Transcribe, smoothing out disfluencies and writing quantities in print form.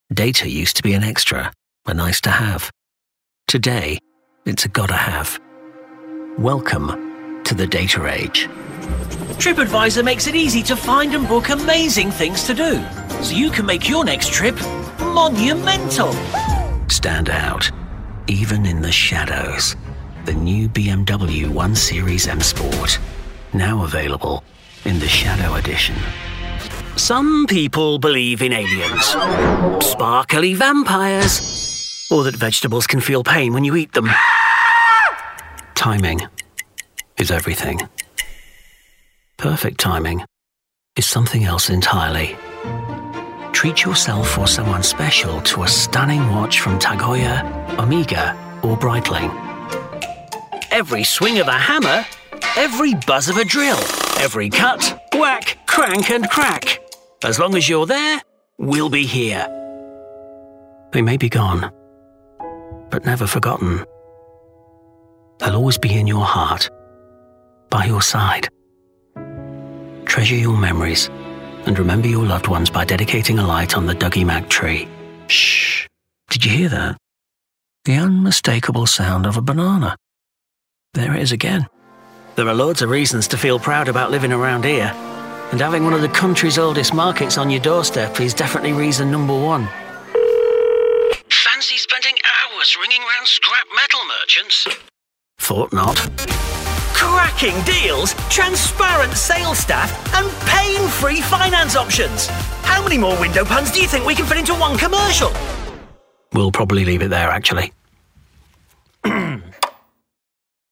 Data used to be an extra, a nice to have. Today, it's a gotta have. Welcome to the data age. TripAdvisor makes it easy to find and book amazing things to do, so you can make your next trip monumental. Stand out, even in the shadows. The new BMW 1 Series M Sport, now available in the Shadow Edition. Some people believe in aliens, sparkly vampires, or that vegetables can feel pain when you eat them. Timing is everything. Perfect timing is something else entirely. Treat yourself or someone special to a stunning watch from Tag Heuer, Omega, or Breitling. Every swing of a hammer, every buzz of a drill, every cut, whack, crank and crack. As long as you're there, we'll be here. They may be gone, but never forgotten. They'll always be in your heart, by your side. Treasure your memories and remember your loved ones by dedicating a light on the Dougie Mac tree. Shh! Did you hear that? The unmistakable sound of a banana. There it is again. There are loads of reasons to feel proud about living around here, and having one of the country's oldest markets on your doorstep is definitely reason number one. Fancy spending hours ringing round scrap metal merchants? Thought not. Cracking deals, transparent sales staff, and pain-free finance options. How many more window puns do you think we can fit into one commercial? We'll probably leave it there, actually.